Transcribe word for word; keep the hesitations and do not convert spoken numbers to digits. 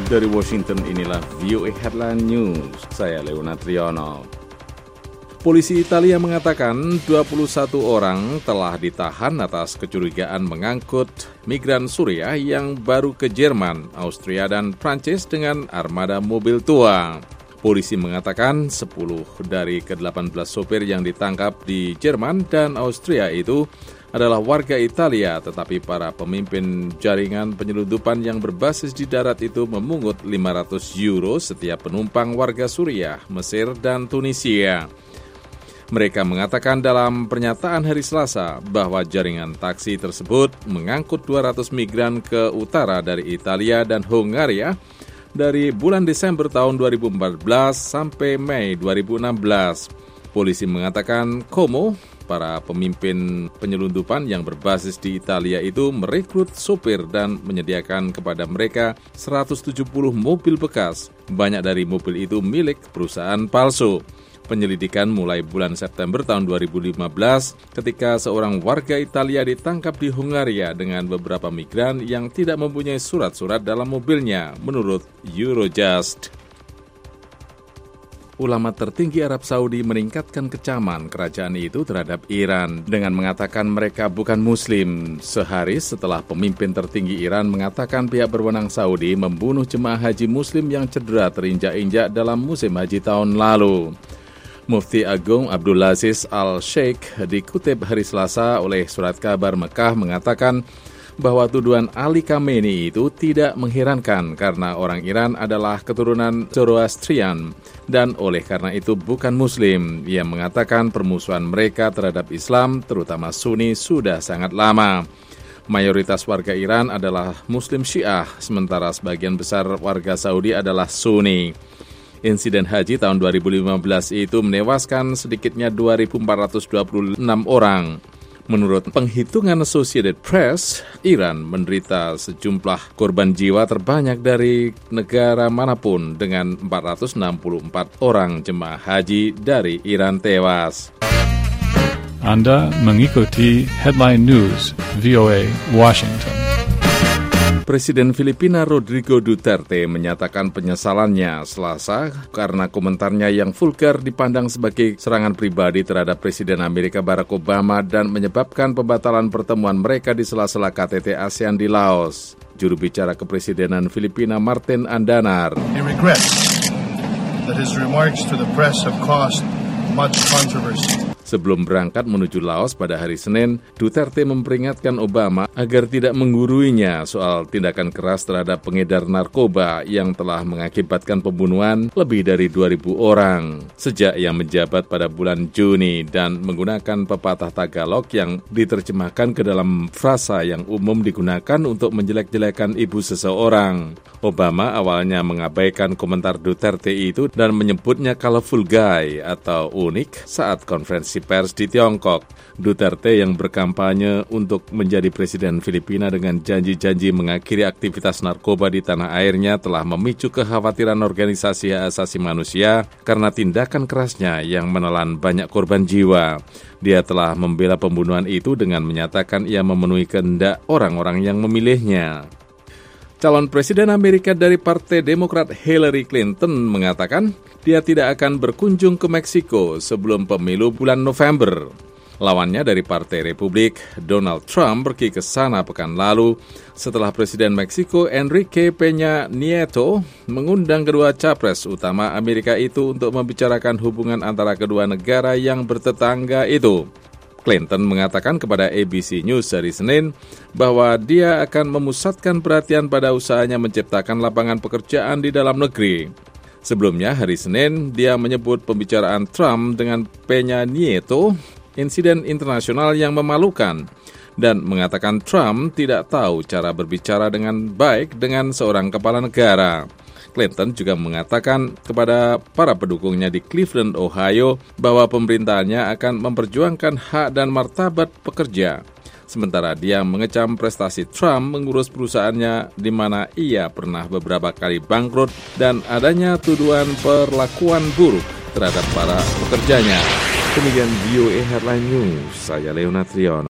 Dari Washington, inilah V O A Headline News. Saya Leonard Triono. Polisi Italia mengatakan dua puluh satu orang telah ditahan atas kecurigaan mengangkut migran Suriah yang baru ke Jerman, Austria, dan Prancis dengan armada mobil tua. Polisi mengatakan sepuluh dari ke delapan belas sopir yang ditangkap di Jerman dan Austria itu adalah warga Italia, tetapi para pemimpin jaringan penyelundupan yang berbasis di darat itu memungut lima ratus euro setiap penumpang warga Suriah, Mesir, dan Tunisia. Mereka mengatakan dalam pernyataan hari Selasa bahwa jaringan taksi tersebut mengangkut dua ratus migran ke utara dari Italia dan Hongaria dari bulan Desember tahun dua ribu empat belas sampai Mei dua ribu enam belas. Polisi mengatakan Como, para pemimpin penyelundupan yang berbasis di Italia itu merekrut sopir dan menyediakan kepada mereka seratus tujuh puluh mobil bekas. Banyak dari mobil itu milik perusahaan palsu. Penyelidikan mulai bulan September tahun dua ribu lima belas ketika seorang warga Italia ditangkap di Hongaria dengan beberapa migran yang tidak mempunyai surat-surat dalam mobilnya, menurut Eurojust. Ulama tertinggi Arab Saudi meningkatkan kecaman kerajaan itu terhadap Iran dengan mengatakan mereka bukan Muslim, sehari setelah pemimpin tertinggi Iran mengatakan pihak berwenang Saudi membunuh jemaah haji Muslim yang cedera terinjak-injak dalam musim haji tahun lalu. Mufti Agung Abdulaziz Al-Sheikh dikutip hari Selasa oleh Surat Kabar Mekah mengatakan bahwa tuduhan Ali Khamenei itu tidak mengherankan karena orang Iran adalah keturunan Zoroastrian dan oleh karena itu bukan Muslim. Ia mengatakan permusuhan mereka terhadap Islam, terutama Sunni, sudah sangat lama. Mayoritas warga Iran adalah Muslim Syiah, sementara sebagian besar warga Saudi adalah Sunni. Insiden haji tahun dua ribu lima belas itu menewaskan sedikitnya dua ribu empat ratus dua puluh enam orang. Menurut penghitungan Associated Press, Iran menderita sejumlah korban jiwa terbanyak dari negara manapun dengan empat ratus enam puluh empat orang jemaah haji dari Iran tewas. Anda mengikuti Headline News V O A Washington. Presiden Filipina Rodrigo Duterte menyatakan penyesalannya Selasa karena komentarnya yang vulgar dipandang sebagai serangan pribadi terhadap Presiden Amerika Barack Obama dan menyebabkan pembatalan pertemuan mereka di sela-sela K T T ASEAN di Laos. Juru bicara Kepresidenan Filipina Martin Andanar. He regrets that his remarks to the press have caused much controversy. Sebelum berangkat menuju Laos pada hari Senin, Duterte memperingatkan Obama agar tidak mengguruinya soal tindakan keras terhadap pengedar narkoba yang telah mengakibatkan pembunuhan lebih dari dua ribu orang sejak ia menjabat pada bulan Juni dan menggunakan pepatah Tagalog yang diterjemahkan ke dalam frasa yang umum digunakan untuk menjelek-jelekan ibu seseorang. Obama awalnya mengabaikan komentar Duterte itu dan menyebutnya colorful guy atau unik saat konferensi pers di Tiongkok. Duterte yang berkampanye untuk menjadi presiden Filipina dengan janji-janji mengakhiri aktivitas narkoba di tanah airnya telah memicu kekhawatiran organisasi hak asasi manusia karena tindakan kerasnya yang menelan banyak korban jiwa. Dia telah membela pembunuhan itu dengan menyatakan ia memenuhi kehendak orang-orang yang memilihnya. Calon Presiden Amerika dari Partai Demokrat Hillary Clinton mengatakan dia tidak akan berkunjung ke Meksiko sebelum pemilu bulan November. Lawannya dari Partai Republik, Donald Trump, pergi ke sana pekan lalu setelah Presiden Meksiko Enrique Peña Nieto mengundang kedua capres utama Amerika itu untuk membicarakan hubungan antara kedua negara yang bertetangga itu. Clinton mengatakan kepada A B C News hari Senin bahwa dia akan memusatkan perhatian pada usahanya menciptakan lapangan pekerjaan di dalam negeri. Sebelumnya hari Senin, dia menyebut pembicaraan Trump dengan Peña Nieto insiden internasional yang memalukan dan mengatakan Trump tidak tahu cara berbicara dengan baik dengan seorang kepala negara. Clinton juga mengatakan kepada para pendukungnya di Cleveland, Ohio, bahwa pemerintahannya akan memperjuangkan hak dan martabat pekerja. Sementara dia mengecam prestasi Trump mengurus perusahaannya di mana ia pernah beberapa kali bangkrut dan adanya tuduhan perlakuan buruk terhadap para pekerjanya. Demikian V O A Headline News, saya Leonard Triono.